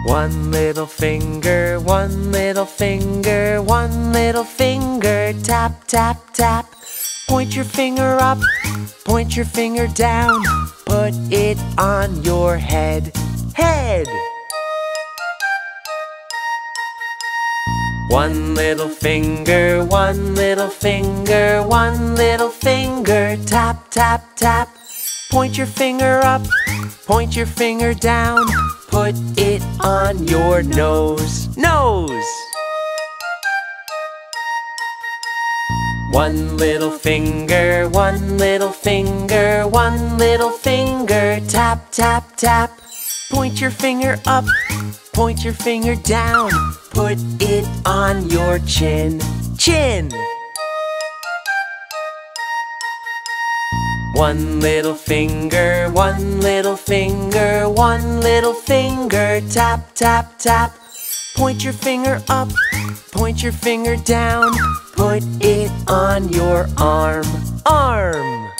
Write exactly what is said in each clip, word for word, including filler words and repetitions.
One little finger, one little finger, one little finger, tap, tap, tap. Point your finger up, point your finger down, put it on your head, head. One little finger, one little finger, one little finger, tap, tap, tap. Point your finger up, point your finger down, put it on your nose, nose. One little finger, one little finger, one little finger, tap, tap, tap. Point your finger up, point your finger down, put it on your chin, chin. One little finger, one little finger, one little finger, tap, tap, tap. Point your finger up, point your finger down, put it on your arm, arm.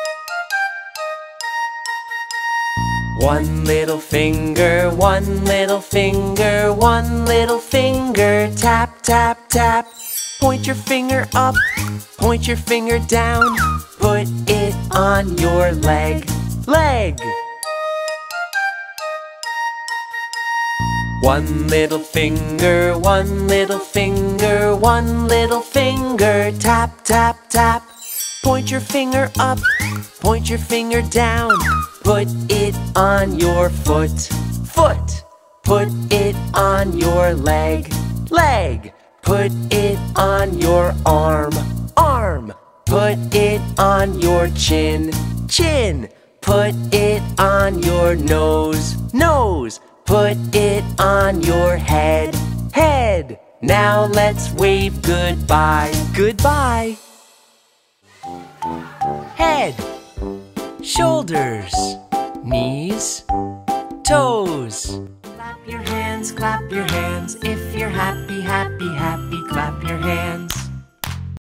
One little finger, one little finger, one little finger, tap, tap, tap. Point your finger up, point your finger down, put it on your leg, leg. One little finger, one little finger, one little finger, tap, tap, tap. Point your finger up, point your finger down, put it on your foot, foot. Put it on your leg, leg. Put it on your arm, arm. Put it on your chin, chin. Put it on your nose, nose. Put it on your head, head. Now let's wave goodbye, goodbye. Head, shoulders, knees, toes. Clap your hands, clap your hands. If you're happy, happy, happy, clap your hands.